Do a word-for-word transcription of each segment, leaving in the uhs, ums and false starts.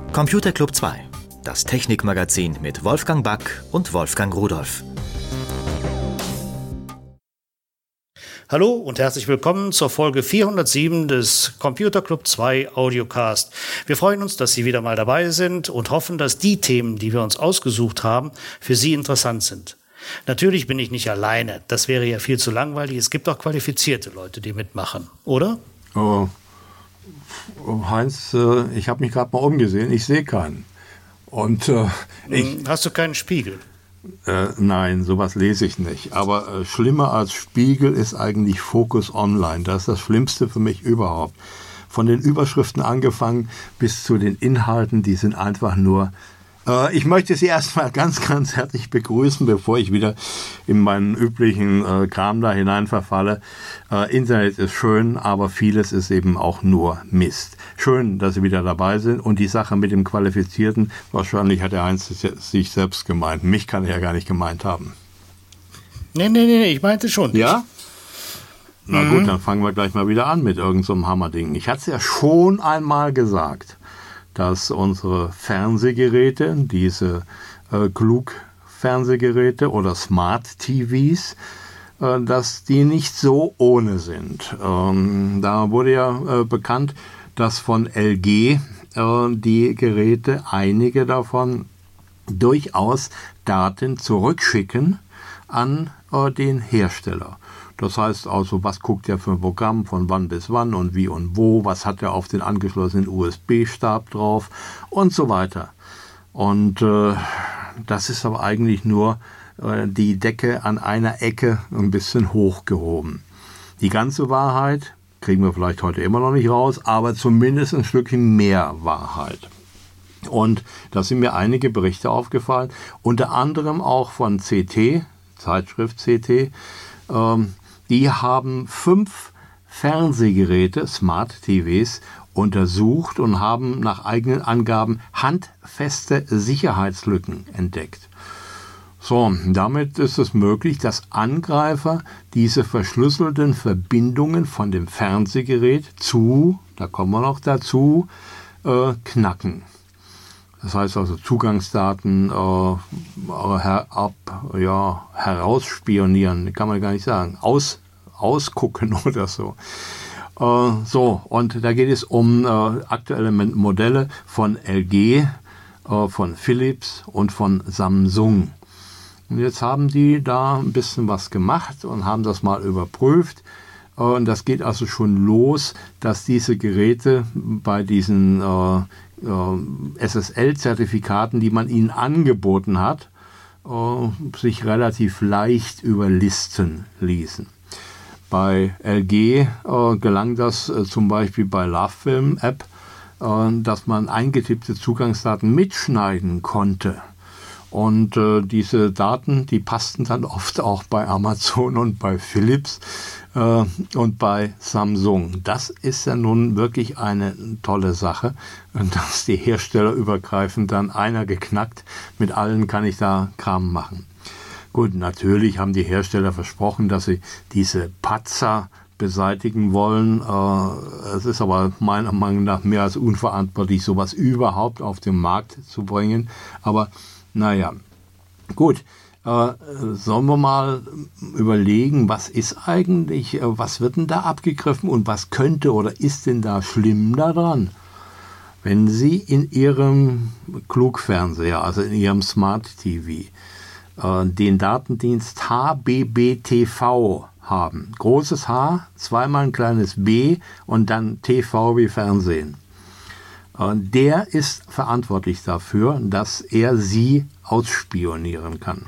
Computer Club zwei, das Technikmagazin mit Wolfgang Back und Wolfgang Rudolph. Hallo und herzlich willkommen zur Folge vierhundertsieben des Computer Club zwei Audiocast. Wir freuen uns, dass Sie wieder mal dabei sind und hoffen, dass die Themen, die wir uns ausgesucht haben, für Sie interessant sind. Natürlich bin ich nicht alleine, das wäre ja viel zu langweilig. Es gibt auch qualifizierte Leute, die mitmachen, oder? Oh, Heinz, ich habe mich gerade mal umgesehen, ich sehe keinen. Und äh, ich, Hast du keinen Spiegel? Äh, nein, sowas lese ich nicht. Aber äh, schlimmer als Spiegel ist eigentlich Focus Online. Das ist das Schlimmste für mich überhaupt. Von den Überschriften angefangen bis zu den Inhalten, die sind einfach nur... Äh, ich möchte Sie erstmal ganz, ganz herzlich begrüßen, bevor ich wieder in meinen üblichen äh, Kram da hinein verfalle. Äh, Internet ist schön, aber vieles ist eben auch nur Mist. Schön, dass Sie wieder dabei sind und die Sache mit dem Qualifizierten, wahrscheinlich hat der Heinz sich selbst gemeint. Mich kann er ja gar nicht gemeint haben. Nee, nee, nee, ich meinte schon. Ja? Na mhm. gut, dann fangen wir gleich mal wieder an mit irgend so einem Hammerding. Ich hatte es ja schon einmal gesagt, dass unsere Fernsehgeräte, diese äh, Klugfernsehgeräte oder Smart-T Vs, äh, dass die nicht so ohne sind. Ähm, da wurde ja äh, bekannt, dass von L G äh, die Geräte, einige davon, durchaus Daten zurückschicken an äh, den Hersteller. Das heißt also, was guckt er für ein Programm, von wann bis wann und wie und wo, was hat er auf den angeschlossenen U S B-Stab drauf und so weiter. Und äh, das ist aber eigentlich nur äh, die Decke an einer Ecke ein bisschen hochgehoben. Die ganze Wahrheit kriegen wir vielleicht heute immer noch nicht raus, aber zumindest ein Stückchen mehr Wahrheit. Und da sind mir einige Berichte aufgefallen, unter anderem auch von C T, Zeitschrift C T, ähm, die haben fünf Fernsehgeräte, Smart-T Vs, untersucht und haben nach eigenen Angaben handfeste Sicherheitslücken entdeckt. So, damit ist es möglich, dass Angreifer diese verschlüsselten Verbindungen von dem Fernsehgerät zu, da kommen wir noch dazu, äh, knacken. Das heißt also Zugangsdaten äh, her, ab, ja, herausspionieren, kann man gar nicht sagen, aus, ausgucken oder so. Äh, so, und da geht es um äh, aktuelle Modelle von L G, äh, von Philips und von Samsung. Und jetzt haben die da ein bisschen was gemacht und haben das mal überprüft. Und das geht also schon los, dass diese Geräte bei diesen äh, S S L-Zertifikaten, die man ihnen angeboten hat, sich relativ leicht überlisten ließen. Bei L G gelang das zum Beispiel bei LoveFilm-App, dass man eingetippte Zugangsdaten mitschneiden konnte. Und äh, diese Daten, die passten dann oft auch bei Amazon und bei Philips äh, und bei Samsung. Das ist ja nun wirklich eine tolle Sache, dass die Hersteller übergreifend dann einer geknackt, mit allen kann ich da Kram machen. Gut, natürlich haben die Hersteller versprochen, dass sie diese Patzer beseitigen wollen. Äh, es ist aber meiner Meinung nach mehr als unverantwortlich, sowas überhaupt auf den Markt zu bringen. Aber naja, gut, äh, sollen wir mal überlegen, was ist eigentlich, äh, was wird denn da abgegriffen und was könnte oder ist denn da schlimm daran? Wenn Sie in Ihrem Klugfernseher, also in Ihrem Smart-T V, äh, den Datendienst H B B T V haben, großes H, zweimal ein kleines B und dann T V wie Fernsehen. Der ist verantwortlich dafür, dass er Sie ausspionieren kann.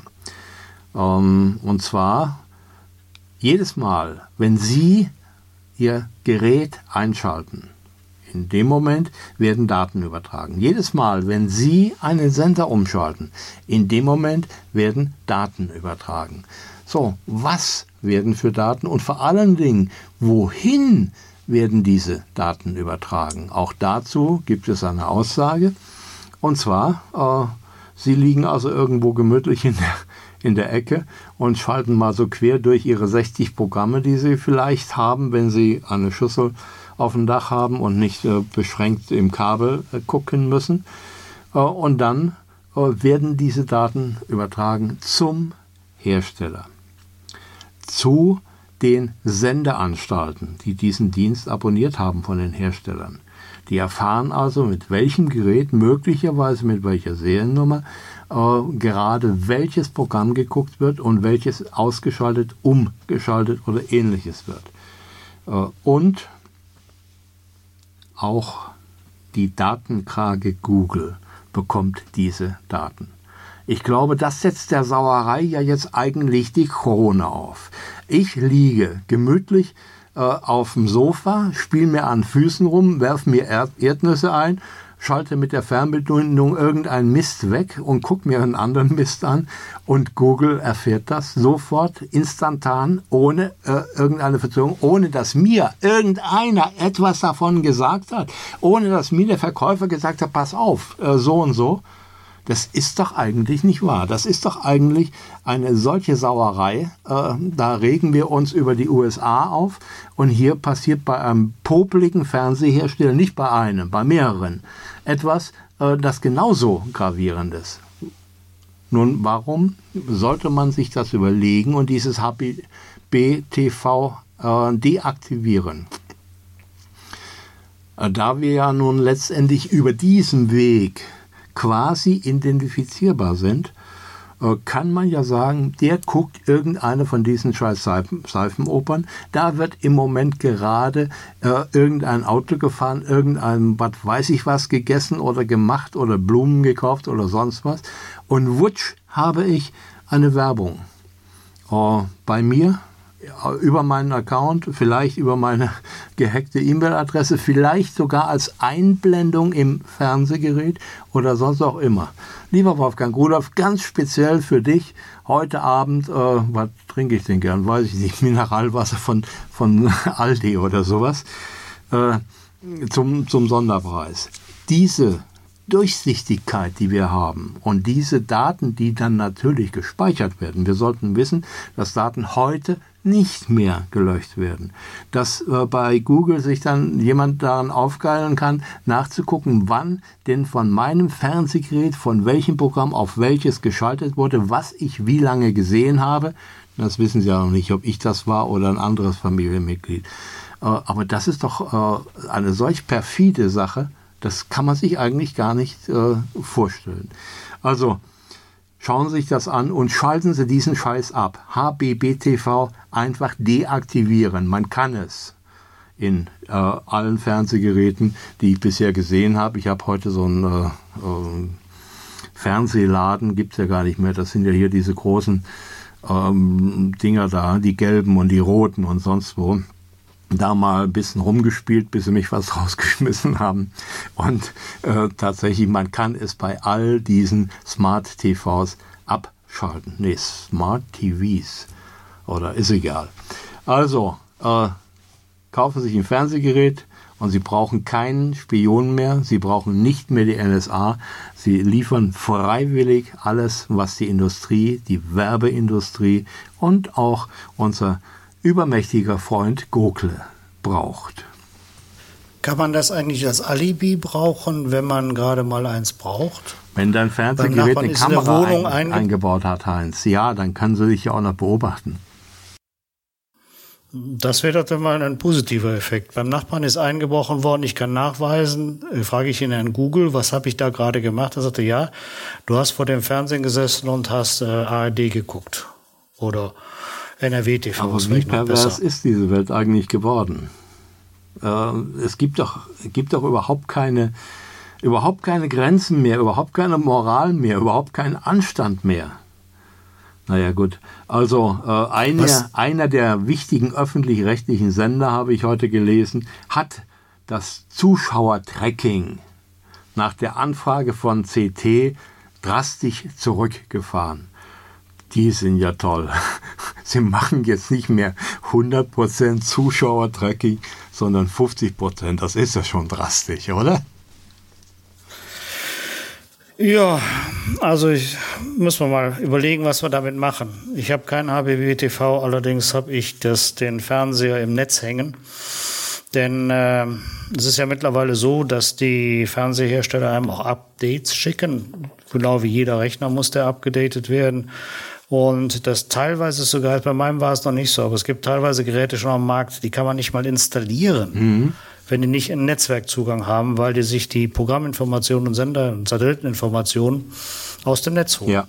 Und zwar jedes Mal, wenn Sie Ihr Gerät einschalten, in dem Moment werden Daten übertragen. Jedes Mal, wenn Sie einen Sender umschalten, in dem Moment werden Daten übertragen. So, was werden für Daten und vor allen Dingen, wohin werden diese Daten übertragen? Auch dazu gibt es eine Aussage. Und zwar, äh, Sie liegen also irgendwo gemütlich in der, in der Ecke und schalten mal so quer durch Ihre sechzig Programme, die Sie vielleicht haben, wenn Sie eine Schüssel auf dem Dach haben und nicht äh, beschränkt im Kabel äh, gucken müssen. Und dann werden diese Daten übertragen zum Hersteller, zu den Sendeanstalten, die diesen Dienst abonniert haben von den Herstellern. Die erfahren also, mit welchem Gerät, möglicherweise mit welcher Seriennummer, äh, gerade welches Programm geguckt wird und welches ausgeschaltet, umgeschaltet oder ähnliches wird. Äh, und auch die Datenkrake Google bekommt diese Daten. Ich glaube, das setzt der Sauerei ja jetzt eigentlich die Krone auf. Ich liege gemütlich äh, auf dem Sofa, spiele mir an Füßen rum, werfe mir Erd- Erdnüsse ein, schalte mit der Fernbedienung irgendeinen Mist weg und gucke mir einen anderen Mist an. Und Google erfährt das sofort, instantan, ohne äh, irgendeine Verzögerung, ohne dass mir irgendeiner etwas davon gesagt hat, ohne dass mir der Verkäufer gesagt hat, pass auf, äh, so und so. Das ist doch eigentlich nicht wahr. Das ist doch eigentlich eine solche Sauerei. Äh, da regen wir uns über die U S A auf. Und hier passiert bei einem popeligen Fernsehersteller, nicht bei einem, bei mehreren, etwas, äh, das genauso gravierend ist. Nun, warum sollte man sich das überlegen und dieses H B T V äh, deaktivieren? Äh, da wir ja nun letztendlich über diesen Weg quasi identifizierbar sind, kann man ja sagen, der guckt irgendeine von diesen scheiß Seifen, Seifenopern, da wird im Moment gerade äh, irgendein Auto gefahren, irgendein, was weiß ich was, gegessen oder gemacht oder Blumen gekauft oder sonst was und wutsch habe ich eine Werbung äh, bei mir, über meinen Account, vielleicht über meine gehackte E-Mail-Adresse, vielleicht sogar als Einblendung im Fernsehgerät oder sonst auch immer. Lieber Wolfgang Rudolph, ganz speziell für dich heute Abend, äh, was trinke ich denn gern? Weiß ich nicht, Mineralwasser von, von Aldi oder sowas, äh, zum, zum Sonderpreis. Diese Durchsichtigkeit, die wir haben und diese Daten, die dann natürlich gespeichert werden. Wir sollten wissen, dass Daten heute nicht mehr gelöscht werden. Dass äh, bei Google sich dann jemand daran aufgeilen kann, nachzugucken, wann denn von meinem Fernsehgerät, von welchem Programm auf welches geschaltet wurde, was ich wie lange gesehen habe. Das wissen Sie ja noch nicht, ob ich das war oder ein anderes Familienmitglied. Äh, aber das ist doch äh, eine solch perfide Sache, das kann man sich eigentlich gar nicht äh, vorstellen. Also schauen Sie sich das an und schalten Sie diesen Scheiß ab. H B B T V einfach deaktivieren. Man kann es in äh, allen Fernsehgeräten, die ich bisher gesehen habe. Ich habe heute so einen äh, äh, Fernsehladen, gibt es ja gar nicht mehr. Das sind ja hier diese großen ähm, Dinger da, die gelben und die roten und sonst wo. Da mal ein bisschen rumgespielt, bis sie mich was rausgeschmissen haben. Und äh, tatsächlich, man kann es bei all diesen Smart-T Vs abschalten. Nee, Smart-T Vs. Oder ist egal. Also, äh, kaufen Sie sich ein Fernsehgerät und Sie brauchen keinen Spion mehr. Sie brauchen nicht mehr die N S A. Sie liefern freiwillig alles, was die Industrie, die Werbeindustrie und auch unser übermächtiger Freund Google braucht. Kann man das eigentlich als Alibi brauchen, wenn man gerade mal eins braucht? Wenn dein Fernsehgerät eine Kamera ein, eingebaut hat, Heinz, ja, dann können sie dich ja auch noch beobachten. Das wäre doch dann mal ein positiver Effekt. Beim Nachbarn ist eingebrochen worden, ich kann nachweisen, frage ich ihn an Google, was habe ich da gerade gemacht? Er sagte, ja, du hast vor dem Fernsehen gesessen und hast äh, A R D geguckt. Oder N R W T V. Aber wie pervers ist diese Welt eigentlich geworden? Äh, es gibt doch, gibt doch überhaupt keine, überhaupt keine Grenzen mehr, überhaupt keine Moral mehr, überhaupt keinen Anstand mehr. Naja gut, also äh, einer, einer der wichtigen öffentlich-rechtlichen Sender, habe ich heute gelesen, hat das Zuschauertracking nach der Anfrage von C T drastisch zurückgefahren. Die sind ja toll. Sie machen jetzt nicht mehr hundert Prozent Zuschauertracking, sondern fünfzig Prozent. Das ist ja schon drastisch, oder? Ja, also ich muss mir mal überlegen, was wir damit machen. Ich habe kein H B B T V, allerdings habe ich das, den Fernseher im Netz hängen. Denn äh, es ist ja mittlerweile so, dass die Fernsehersteller einem auch Updates schicken. Genau wie jeder Rechner muss der abgedatet werden. Und das teilweise sogar, bei meinem war es noch nicht so, aber es gibt teilweise Geräte schon am Markt, die kann man nicht mal installieren, mhm. wenn die nicht einen Netzwerkzugang haben, weil die sich die Programminformationen und Sender- und Satelliteninformationen aus dem Netz holen. Ja.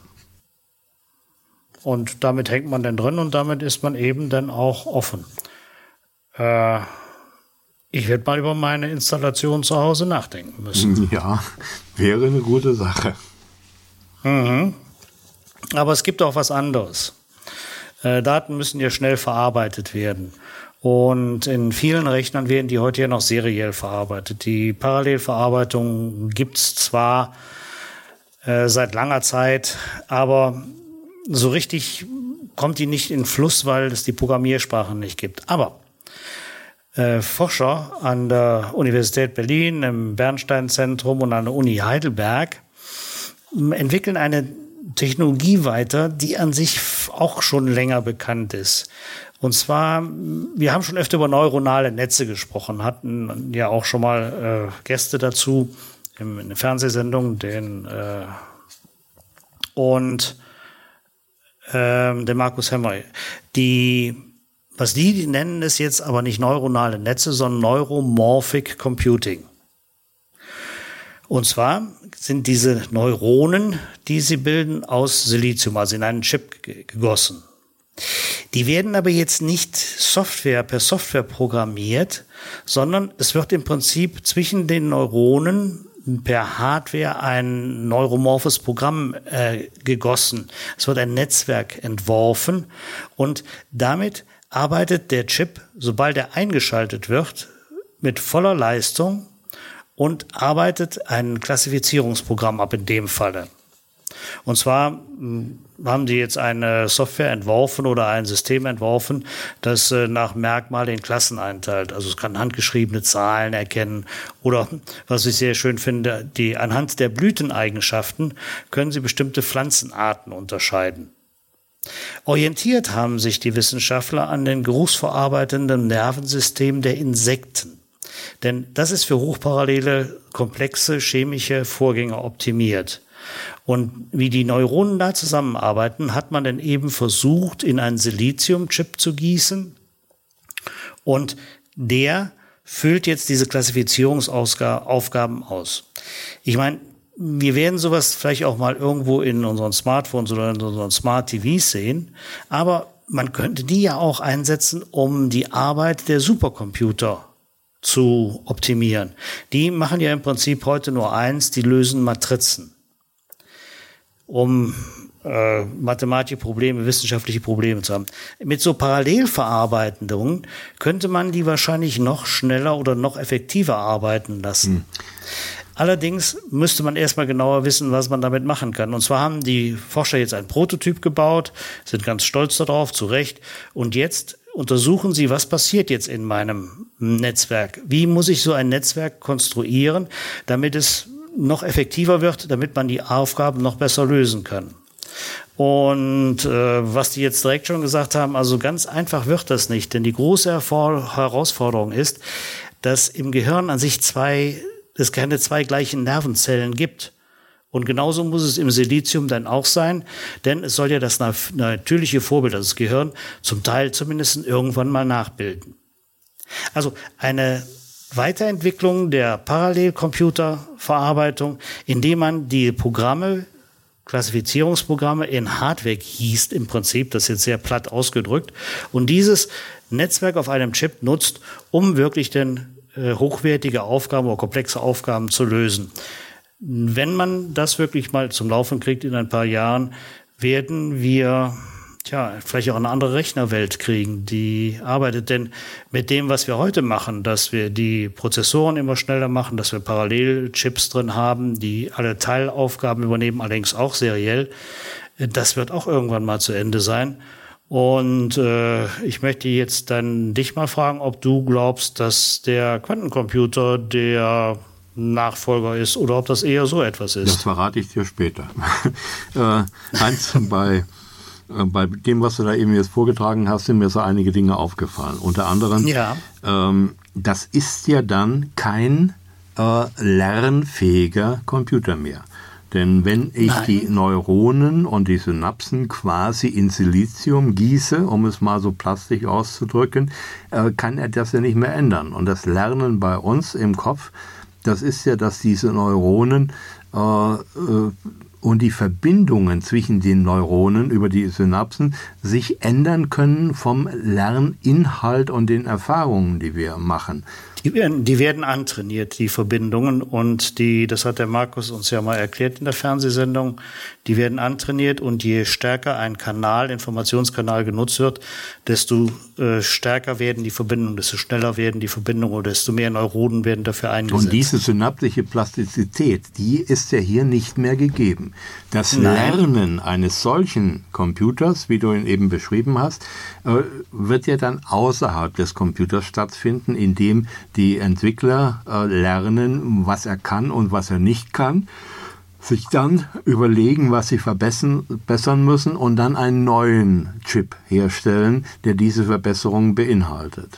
Und damit hängt man dann drin und damit ist man eben dann auch offen. Äh, ich werde mal über meine Installation zu Hause nachdenken müssen. Ja, wäre eine gute Sache. Mhm. Aber es gibt auch was anderes. Äh, Daten müssen ja schnell verarbeitet werden. Und in vielen Rechnern werden die heute ja noch seriell verarbeitet. Die Parallelverarbeitung gibt's zwar äh, seit langer Zeit, aber so richtig kommt die nicht in Fluss, weil es die Programmiersprachen nicht gibt. Aber äh, Forscher an der Universität Berlin, im Bernstein-Zentrum und an der Uni Heidelberg entwickeln eine Technologie weiter, die an sich auch schon länger bekannt ist. Und zwar, wir haben schon öfter über neuronale Netze gesprochen, hatten ja auch schon mal äh, Gäste dazu in, in der Fernsehsendung, den äh, und äh, den Markus Hemmer. Die, was die, die nennen es jetzt aber nicht neuronale Netze, sondern Neuromorphic Computing. Und zwar sind diese Neuronen, die sie bilden, aus Silizium, also in einen Chip gegossen. Die werden aber jetzt nicht Software per Software programmiert, sondern es wird im Prinzip zwischen den Neuronen per Hardware ein neuromorphes Programm äh, gegossen. Es wird ein Netzwerk entworfen und damit arbeitet der Chip, sobald er eingeschaltet wird, mit voller Leistung und arbeitet ein Klassifizierungsprogramm ab in dem Falle. Und zwar haben die jetzt eine Software entworfen oder ein System entworfen, das nach Merkmal in Klassen einteilt. Also es kann handgeschriebene Zahlen erkennen oder, was ich sehr schön finde, die anhand der Blüteneigenschaften können sie bestimmte Pflanzenarten unterscheiden. Orientiert haben sich die Wissenschaftler an den geruchsverarbeitenden Nervensystemen der Insekten. Denn das ist für hochparallele, komplexe chemische Vorgänge optimiert. Und wie die Neuronen da zusammenarbeiten, hat man dann eben versucht, in einen Siliziumchip zu gießen. Und der füllt jetzt diese Klassifizierungsaufgaben aus. Ich meine, wir werden sowas vielleicht auch mal irgendwo in unseren Smartphones oder in unseren Smart T Vs sehen. Aber man könnte die ja auch einsetzen, um die Arbeit der Supercomputer zu optimieren. Die machen ja im Prinzip heute nur eins, die lösen Matrizen, um äh, mathematische Probleme, wissenschaftliche Probleme zu haben. Mit so Parallelverarbeitungen könnte man die wahrscheinlich noch schneller oder noch effektiver arbeiten lassen. Hm. Allerdings müsste man erstmal genauer wissen, was man damit machen kann. Und zwar haben die Forscher jetzt einen Prototyp gebaut, sind ganz stolz darauf, zu Recht. Und jetzt untersuchen sie, was passiert jetzt in meinem Netzwerk. Wie muss ich so ein Netzwerk konstruieren, damit es noch effektiver wird, damit man die Aufgaben noch besser lösen kann. Und äh, was die jetzt direkt schon gesagt haben, also ganz einfach wird das nicht, denn die große Hervor- Herausforderung ist, dass im Gehirn an sich zwei, es keine zwei gleichen Nervenzellen gibt. Und genauso muss es im Silizium dann auch sein, denn es soll ja das natürliche Vorbild, also das Gehirn, zum Teil zumindest irgendwann mal nachbilden. Also eine Weiterentwicklung der Parallelcomputerverarbeitung, indem man die Programme, Klassifizierungsprogramme in Hardware gießt im Prinzip, das ist jetzt sehr platt ausgedrückt, und dieses Netzwerk auf einem Chip nutzt, um wirklich denn äh, hochwertige Aufgaben oder komplexe Aufgaben zu lösen. Wenn man das wirklich mal zum Laufen kriegt in ein paar Jahren, werden wir tja, vielleicht auch eine andere Rechnerwelt kriegen, die arbeitet. Denn mit dem, was wir heute machen, dass wir die Prozessoren immer schneller machen, dass wir Parallelchips drin haben, die alle Teilaufgaben übernehmen, allerdings auch seriell, das wird auch irgendwann mal zu Ende sein. Und äh, ich möchte jetzt dann dich mal fragen, ob du glaubst, dass der Quantencomputer der Nachfolger ist oder ob das eher so etwas ist. Das verrate ich dir später. äh, Heinz, bei, äh, bei dem, was du da eben jetzt vorgetragen hast, sind mir so einige Dinge aufgefallen. Unter anderem, ja. ähm, das ist ja dann kein äh, lernfähiger Computer mehr. Denn wenn ich Nein. die Neuronen und die Synapsen quasi in Silizium gieße, um es mal so plastisch auszudrücken, äh, kann er das ja nicht mehr ändern. Und das Lernen bei uns im Kopf, das ist ja, dass diese Neuronen äh, äh, und die Verbindungen zwischen den Neuronen über die Synapsen sich ändern können vom Lerninhalt und den Erfahrungen, die wir machen. Die werden, die werden antrainiert, die Verbindungen, und die, das hat der Markus uns ja mal erklärt in der Fernsehsendung, die werden antrainiert, und je stärker ein Kanal, Informationskanal genutzt wird, desto äh, stärker werden die Verbindungen, desto schneller werden die Verbindungen und desto mehr Neuronen werden dafür eingesetzt. Und diese synaptische Plastizität, die ist ja hier nicht mehr gegeben. Das Lernen eines solchen Computers, wie du ihn eben beschrieben hast, äh, wird ja dann außerhalb des Computers stattfinden, indem die Entwickler äh, lernen, was er kann und was er nicht kann, sich dann überlegen, was sie verbessern, verbessern müssen und dann einen neuen Chip herstellen, der diese Verbesserungen beinhaltet.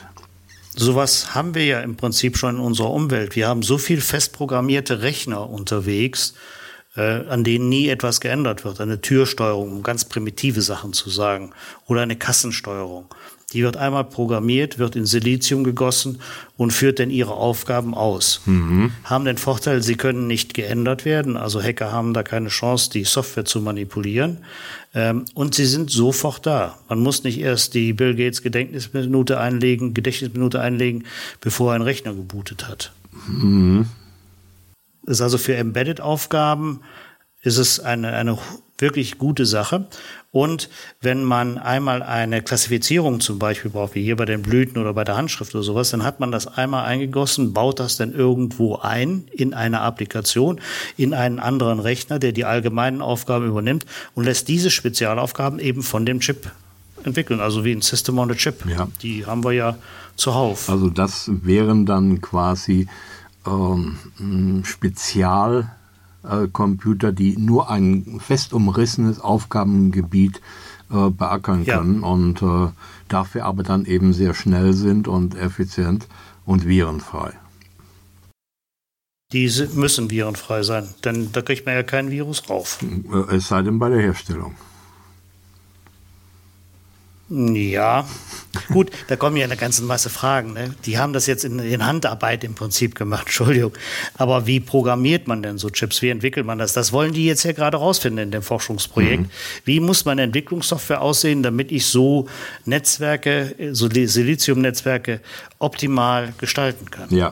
Sowas haben wir ja im Prinzip schon in unserer Umwelt. Wir haben so viel festprogrammierte Rechner unterwegs, äh, an denen nie etwas geändert wird. Eine Türsteuerung, um ganz primitive Sachen zu sagen, oder eine Kassensteuerung. Die wird einmal programmiert, wird in Silizium gegossen und führt dann ihre Aufgaben aus. Mhm. Haben den Vorteil, sie können nicht geändert werden. Also Hacker haben da keine Chance, die Software zu manipulieren. Ähm, und sie sind sofort da. Man muss nicht erst die Bill Gates Gedächtnisminute einlegen, Gedächtnisminute einlegen, bevor ein Rechner gebootet hat. Mhm. Das ist also für Embedded-Aufgaben ist es eine, eine wirklich gute Sache. Und wenn man einmal eine Klassifizierung zum Beispiel braucht, wie hier bei den Blüten oder bei der Handschrift oder sowas, dann hat man das einmal eingegossen, baut das dann irgendwo ein in eine Applikation, in einen anderen Rechner, der die allgemeinen Aufgaben übernimmt und lässt diese Spezialaufgaben eben von dem Chip entwickeln, also wie ein System on a Chip. Ja. Die haben wir ja zuhauf. Also das wären dann quasi ähm, Spezial Computer, die nur ein fest umrissenes Aufgabengebiet äh, beackern können ja. und äh, dafür aber dann eben sehr schnell sind und effizient und virenfrei. Diese müssen virenfrei sein, denn da kriegt man ja kein Virus drauf. Es sei denn bei der Herstellung. Ja, gut, da kommen ja eine ganze Masse Fragen. Ne? Die haben das jetzt in, in Handarbeit im Prinzip gemacht, Entschuldigung. Aber wie programmiert man denn so Chips? Wie entwickelt man das? Das wollen die jetzt ja gerade rausfinden in dem Forschungsprojekt. Mhm. Wie muss meine Entwicklungssoftware aussehen, damit ich so Netzwerke, so Silizium-Netzwerke optimal gestalten kann? Ja.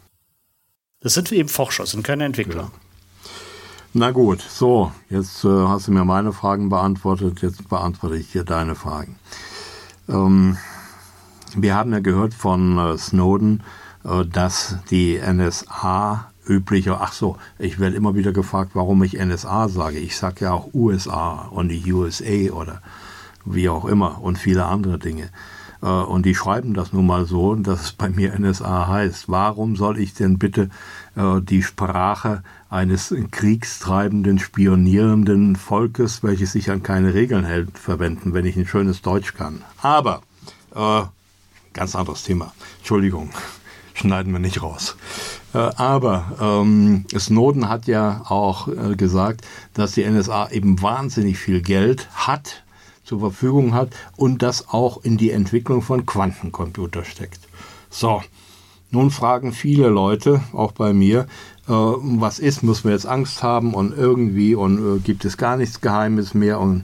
Das sind eben Forscher, sind keine Entwickler. Ja. Na gut, so, jetzt äh, hast du mir meine Fragen beantwortet, jetzt beantworte ich dir deine Fragen. Ähm, wir haben ja gehört von äh, Snowden, äh, dass die N S A übliche, ach so, ich werde immer wieder gefragt, warum ich N S A sage. Ich sage ja auch U S A und die U S A oder wie auch immer und viele andere Dinge. Äh, und die schreiben das nun mal so, dass es bei mir N S A heißt. Warum soll ich denn bitte äh, die Sprache eines kriegstreibenden, spionierenden Volkes, welches sich an keine Regeln hält, verwenden, wenn ich ein schönes Deutsch kann? Aber, äh, ganz anderes Thema. Entschuldigung, schneiden wir nicht raus. Äh, aber ähm, Snowden hat ja auch äh, gesagt, dass die N S A eben wahnsinnig viel Geld hat, zur Verfügung hat und das auch in die Entwicklung von Quantencomputer steckt. So, nun fragen viele Leute, auch bei mir, äh, was ist, müssen wir jetzt Angst haben und irgendwie und äh, gibt es gar nichts Geheimes mehr, und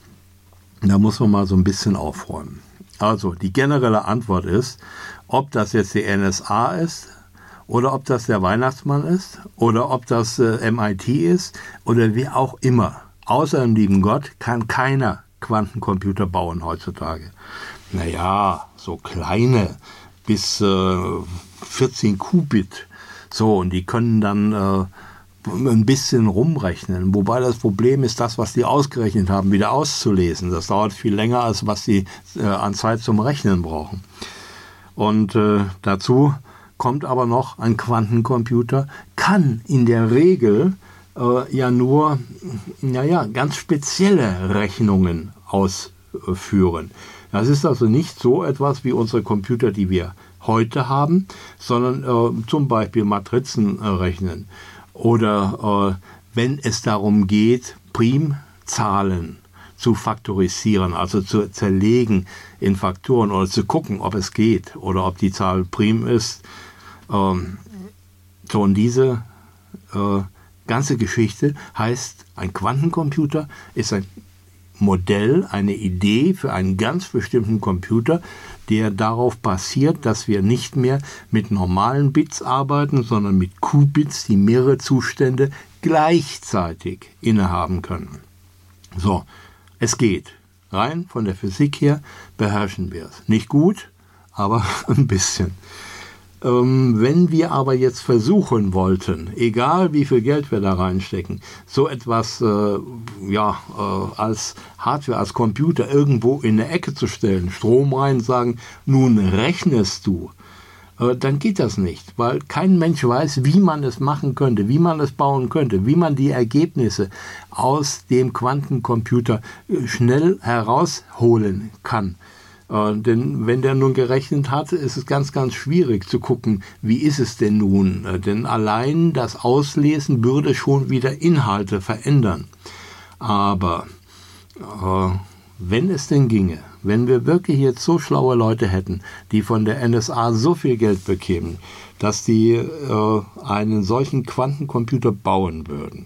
da muss man mal so ein bisschen aufräumen. Also die generelle Antwort ist, ob das jetzt die N S A ist oder ob das der Weihnachtsmann ist oder ob das äh, M I T ist oder wie auch immer. Außer dem lieben Gott kann keiner Quantencomputer bauen heutzutage. Naja, so kleine bis äh, vierzehn Qubit. So, und die können dann äh, ein bisschen rumrechnen. Wobei das Problem ist, das, was die ausgerechnet haben, wieder auszulesen. Das dauert viel länger, als was sie äh, an Zeit zum Rechnen brauchen. Und äh, dazu kommt aber noch, ein Quantencomputer kann in der Regel äh, ja nur, naja, ganz spezielle Rechnungen ausführen. Das ist also nicht so etwas wie unsere Computer, die wir heute haben, sondern äh, zum Beispiel Matrizen äh, rechnen. Oder äh, wenn es darum geht, Primzahlen zu faktorisieren, also zu zerlegen in Faktoren oder zu gucken, ob es geht oder ob die Zahl prim ist. Ähm, so, und diese äh, ganze Geschichte heißt, ein Quantencomputer ist ein Modell, eine Idee für einen ganz bestimmten Computer, der darauf basiert, dass wir nicht mehr mit normalen Bits arbeiten, sondern mit Qubits, die mehrere Zustände gleichzeitig innehaben können. So, es geht. Rein von der Physik her beherrschen wir es. Nicht gut, aber ein bisschen. Ähm, wenn wir aber jetzt versuchen wollten, egal wie viel Geld wir da reinstecken, so etwas äh, ja, äh, als Hardware, als Computer irgendwo in eine Ecke zu stellen, Strom rein, sagen, nun rechnest du, äh, dann geht das nicht, weil kein Mensch weiß, wie man es machen könnte, wie man es bauen könnte, wie man die Ergebnisse aus dem Quantencomputer äh, schnell herausholen kann. Äh, denn wenn der nun gerechnet hat, ist es ganz, ganz schwierig zu gucken, wie ist es denn nun? Äh, denn allein das Auslesen würde schon wieder Inhalte verändern. Aber äh, wenn es denn ginge, wenn wir wirklich jetzt so schlaue Leute hätten, die von der N S A so viel Geld bekämen, dass die äh, einen solchen Quantencomputer bauen würden,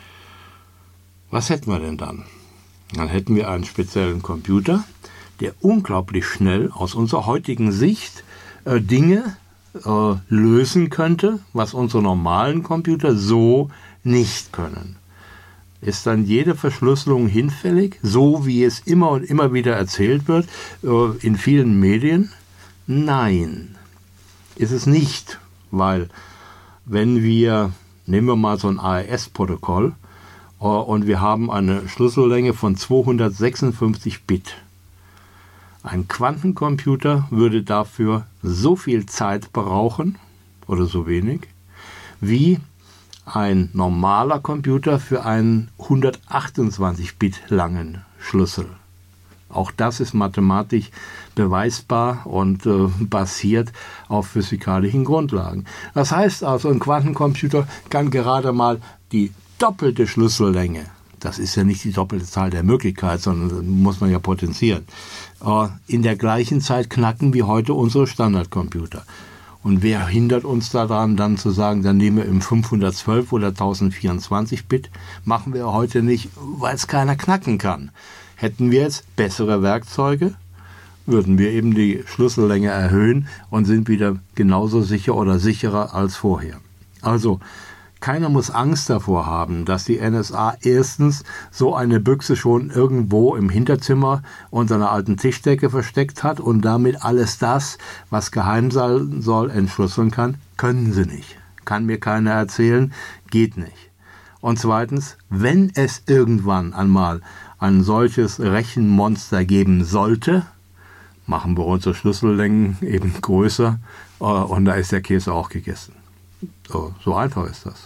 was hätten wir denn dann? Dann hätten wir einen speziellen Computer, der unglaublich schnell aus unserer heutigen Sicht äh, Dinge äh, lösen könnte, was unsere normalen Computer so nicht können. Ist dann jede Verschlüsselung hinfällig, so wie es immer und immer wieder erzählt wird, äh, in vielen Medien? Nein, ist es nicht, weil wenn wir, nehmen wir mal so ein A E S-Protokoll, äh, und wir haben eine Schlüssellänge von zweihundertsechsundfünfzig Bit. Ein Quantencomputer würde dafür so viel Zeit brauchen, oder so wenig, wie ein normaler Computer für einen hundertachtundzwanzig Bit langen Schlüssel. Auch das ist mathematisch beweisbar und äh, basiert auf physikalischen Grundlagen. Das heißt also, ein Quantencomputer kann gerade mal die doppelte Schlüssellänge, das ist ja nicht die doppelte Zahl der Möglichkeiten, sondern muss man ja potenzieren, äh, in der gleichen Zeit knacken wie heute unsere Standardcomputer. Und wer hindert uns daran, dann zu sagen, dann nehmen wir im fünfhundertzwölf oder tausendvierundzwanzig Bit, machen wir heute nicht, weil es keiner knacken kann. Hätten wir jetzt bessere Werkzeuge, würden wir eben die Schlüssellänge erhöhen und sind wieder genauso sicher oder sicherer als vorher. Also, keiner muss Angst davor haben, dass die N S A erstens so eine Büchse schon irgendwo im Hinterzimmer unter einer alten Tischdecke versteckt hat und damit alles das, was geheim sein soll, entschlüsseln kann. Können sie nicht. Kann mir keiner erzählen, geht nicht. Und zweitens, wenn es irgendwann einmal ein solches Rechenmonster geben sollte, machen wir unsere Schlüssellängen eben größer und da ist der Käse auch gegessen. So, so einfach ist das.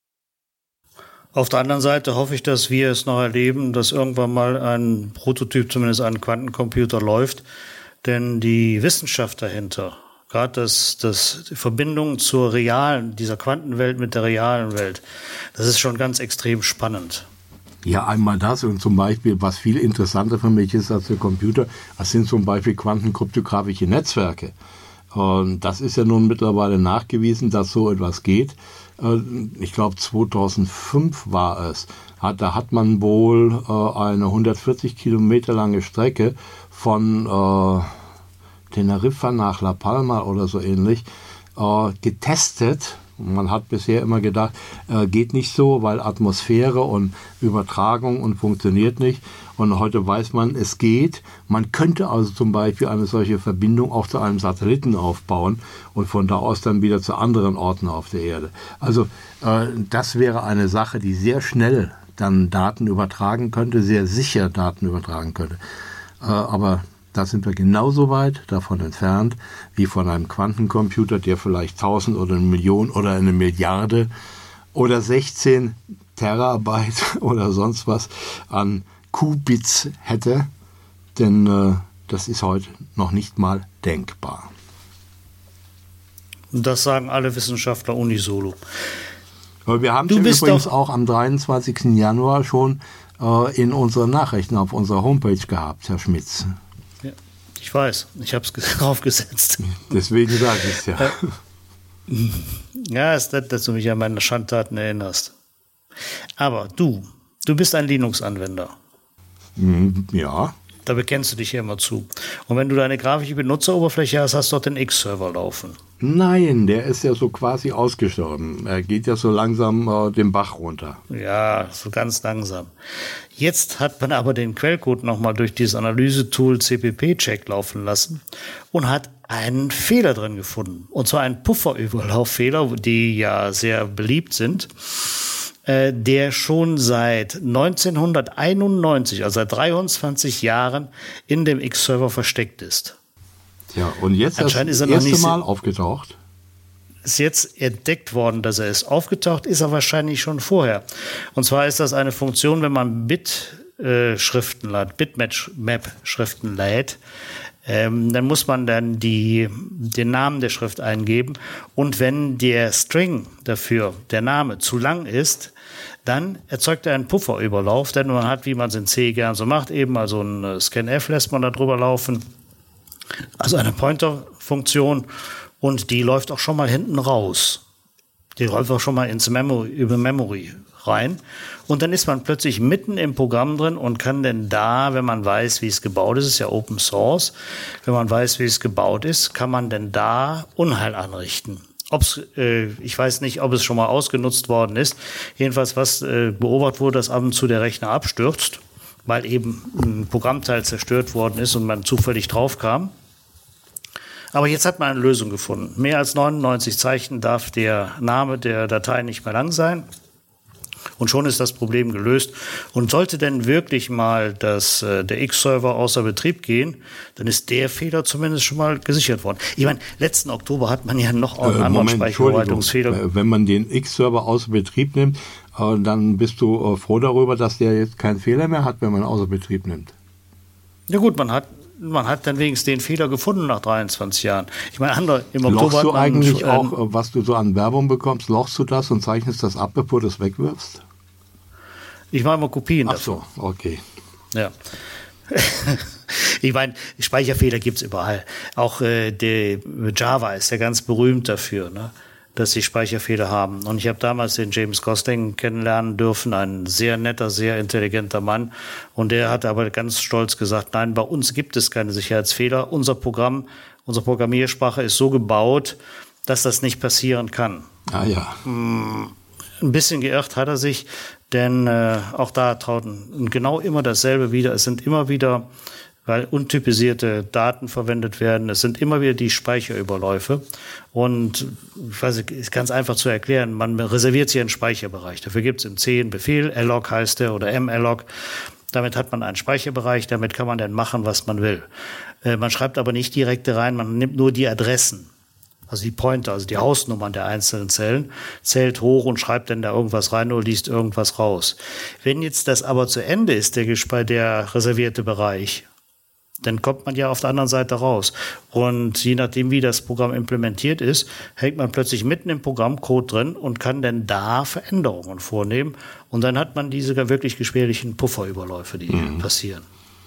Auf der anderen Seite hoffe ich, dass wir es noch erleben, dass irgendwann mal ein Prototyp, zumindest ein Quantencomputer läuft. Denn die Wissenschaft dahinter, gerade das, das, die Verbindung zur realen, dieser Quantenwelt mit der realen Welt, das ist schon ganz extrem spannend. Ja, einmal das und zum Beispiel, was viel interessanter für mich ist als der Computer, das sind zum Beispiel quantenkryptografische Netzwerke. Und das ist ja nun mittlerweile nachgewiesen, dass so etwas geht. Ich glaube zweitausendfünf war es. Da hat man wohl eine hundertvierzig Kilometer lange Strecke von äh, Teneriffa nach La Palma oder so ähnlich äh, getestet. Man hat bisher immer gedacht, äh, geht nicht so, weil Atmosphäre und Übertragung und funktioniert nicht. Und heute weiß man, es geht. Man könnte also zum Beispiel eine solche Verbindung auch zu einem Satelliten aufbauen und von da aus dann wieder zu anderen Orten auf der Erde. Also äh, das wäre eine Sache, die sehr schnell dann Daten übertragen könnte, sehr sicher Daten übertragen könnte. Äh, aber da sind wir genauso weit davon entfernt wie von einem Quantencomputer, der vielleicht tausend oder eine Million oder eine Milliarde oder sechzehn Terabyte oder sonst was an Qubits hätte. Denn äh, Das ist heute noch nicht mal denkbar. Und das sagen alle Wissenschaftler unisono. Aber wir haben es übrigens auch am dreiundzwanzigsten Januar schon äh, in unseren Nachrichten auf unserer Homepage gehabt, Herr Schmitz. Ja, ich weiß, ich habe es draufgesetzt. Deswegen sage ich es ja. Ja, es ist nett, dass du mich an meine Schandtaten erinnerst. Aber du, du bist ein Linux-Anwender. Ja. Da bekennst du dich ja immer zu. Und wenn du deine grafische Benutzeroberfläche hast, hast du dort den X-Server laufen. Nein, der ist ja so quasi ausgestorben. Er geht ja so langsam äh, den Bach runter. Ja, so ganz langsam. Jetzt hat man aber den Quellcode nochmal durch dieses Analysetool C P P-Check laufen lassen und hat einen Fehler drin gefunden. Und zwar einen Pufferüberlauffehler, die ja sehr beliebt sind, äh, der schon seit neunzehnhunderteinundneunzig, also seit dreiundzwanzig Jahren, in dem X-Server versteckt ist. Ja, und jetzt das erste Mal aufgetaucht? Ist jetzt entdeckt worden, dass er ist. Aufgetaucht ist er wahrscheinlich schon vorher. Und zwar ist das eine Funktion, wenn man Bit-Schriften lädt, Bitmap-Schriften lädt, ähm, dann muss man dann die, den Namen der Schrift eingeben. Und wenn der String dafür, der Name, zu lang ist, dann erzeugt er einen Pufferüberlauf, denn man hat, wie man es in C gern so macht, eben also ein Scanf lässt man da drüber laufen. Also eine Pointer-Funktion, und die läuft auch schon mal hinten raus. Die läuft auch schon mal ins Memory, über Memory rein. Und dann ist man plötzlich mitten im Programm drin und kann denn da, wenn man weiß, wie es gebaut ist, ist ja Open Source, wenn man weiß, wie es gebaut ist, kann man denn da Unheil anrichten. Ob's, äh, ich weiß nicht, ob es schon mal ausgenutzt worden ist. Jedenfalls, was äh, beobachtet wurde, dass ab und zu der Rechner abstürzt, weil eben ein Programmteil zerstört worden ist und man zufällig drauf kam. Aber jetzt hat man eine Lösung gefunden. Mehr als neunundneunzig Zeichen darf der Name der Datei nicht mehr lang sein. Und schon ist das Problem gelöst. Und sollte denn wirklich mal das, äh, der X-Server außer Betrieb gehen, dann ist der Fehler zumindest schon mal gesichert worden. Ich meine, letzten Oktober hat man ja noch einen äh, anderen Speicherverwaltungsfehler. Wenn man den X-Server außer Betrieb nimmt, äh, dann bist du äh, froh darüber, dass der jetzt keinen Fehler mehr hat, wenn man außer Betrieb nimmt. Ja gut, man hat Man hat dann wenigstens den Fehler gefunden nach dreiundzwanzig Jahren. Ich meine, andere im Oktober. Lochst du eigentlich äh, auch, was du so an Werbung bekommst, lochst du das und zeichnest das ab, bevor du es wegwirfst? Ich mache mal Kopien. Ach so, okay. Ja. Ich meine, Speicherfehler gibt es überall. Auch äh, die Java ist ja ganz berühmt dafür, ne, dass sie Speicherfehler haben. Und ich habe damals den James Gosling kennenlernen dürfen, ein sehr netter, sehr intelligenter Mann. Und der hat aber ganz stolz gesagt, nein, bei uns gibt es keine Sicherheitsfehler. Unser Programm, unsere Programmiersprache ist so gebaut, dass das nicht passieren kann. Ah ja. Ein bisschen geirrt hat er sich, denn äh, auch da trauten genau immer dasselbe wieder. Es sind immer wieder, weil untypisierte Daten verwendet werden, es sind immer wieder die Speicherüberläufe. Und ich weiß nicht, ist ganz einfach zu erklären, man reserviert sich einen Speicherbereich. Dafür gibt es im C einen Befehl, log heißt der, oder mlog. Damit hat man einen Speicherbereich, damit kann man dann machen, was man will. Äh, man schreibt aber nicht direkt rein, man nimmt nur die Adressen. Also die Pointer, also die Hausnummern der einzelnen Zellen, zählt hoch und schreibt dann da irgendwas rein oder liest irgendwas raus. Wenn jetzt das aber zu Ende ist, der, der reservierte Bereich, dann kommt man ja auf der anderen Seite raus. Und je nachdem, wie das Programm implementiert ist, hängt man plötzlich mitten im Programmcode drin und kann dann da Veränderungen vornehmen. Und dann hat man diese wirklich gefährlichen Pufferüberläufe, die mhm. passieren.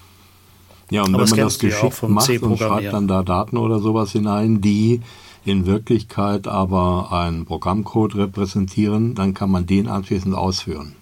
Ja, und aber wenn man das geschickt macht und schreibt dann da Daten oder sowas hinein, die in Wirklichkeit aber einen Programmcode repräsentieren, dann kann man den anschließend ausführen.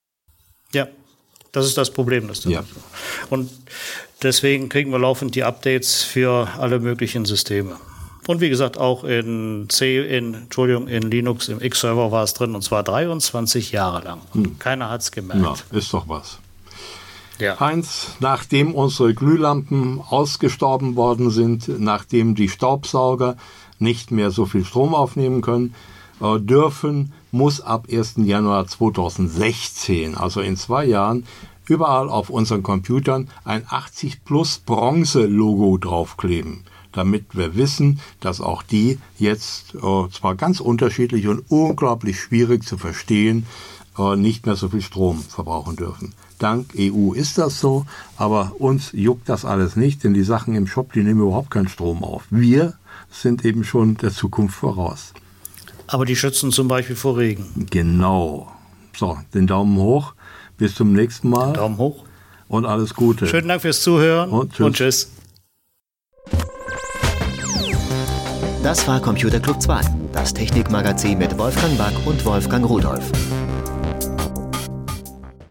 Ja, das ist das Problem. Das ja. Und deswegen kriegen wir laufend die Updates für alle möglichen Systeme. Und wie gesagt, auch in C, in, Entschuldigung, in Linux, im X-Server war es drin, und zwar dreiundzwanzig Jahre lang. Hm. Keiner hat es gemerkt. Ja, ist doch was. Ja. Heinz, nachdem unsere Glühlampen ausgestorben worden sind, nachdem die Staubsauger nicht mehr so viel Strom aufnehmen können, äh, dürfen, muss ab ersten Januar zweitausendsechzehn, also in zwei Jahren, überall auf unseren Computern ein achtzig Plus Bronze-Logo draufkleben, damit wir wissen, dass auch die jetzt äh, zwar ganz unterschiedlich und unglaublich schwierig zu verstehen, äh, nicht mehr so viel Strom verbrauchen dürfen. Dank E U ist das so, aber uns juckt das alles nicht, denn die Sachen im Shop, die nehmen überhaupt keinen Strom auf. Wir sind eben schon der Zukunft voraus. Aber die schützen zum Beispiel vor Regen. Genau. So, den Daumen hoch. Bis zum nächsten Mal. Daumen hoch. Und alles Gute. Schönen Dank fürs Zuhören und tschüss. Und tschüss. Das war Computer Club zwei, das Technikmagazin mit Wolfgang Back und Wolfgang Rudolph.